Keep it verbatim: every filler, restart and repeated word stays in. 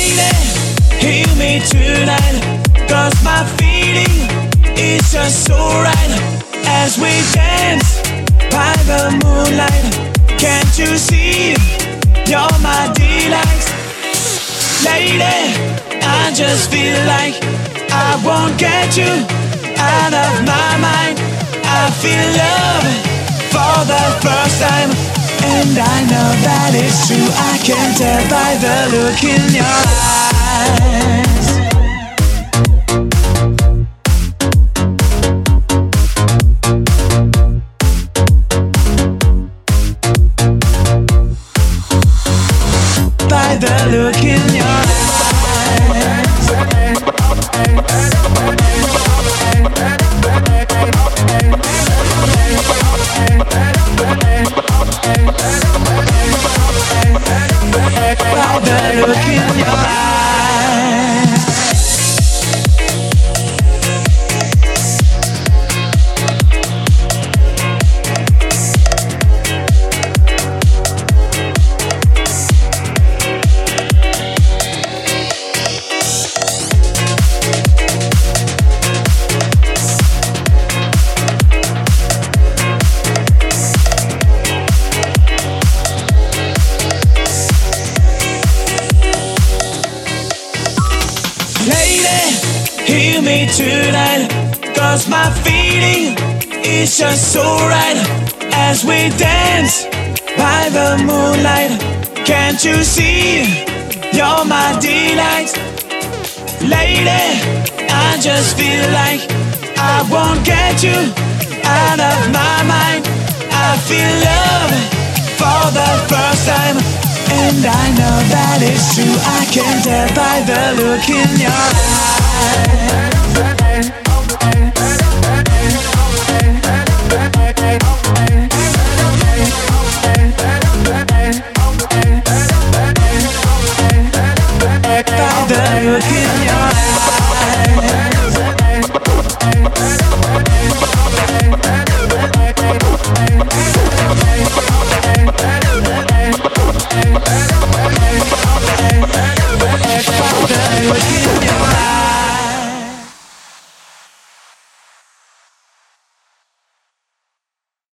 Lady, hear me tonight, 'cause my feeling is just so right. As we dance by the moonlight, can't you see you're my delight? Lady, I just feel like I won't get you out of my mind. I feel love for the first time, and I know that it's true. I can tell by the look in your eyes. By the look in your eyes. By the look in your eyes. Hear me tonight, 'cause my feeling is just so right. As we dance by the moonlight, can't you see you're my delight? Lady, I just feel like I won't get you out of my mind. I feel love for the first time, and I know that it's true. I can tell by the look in your eyes.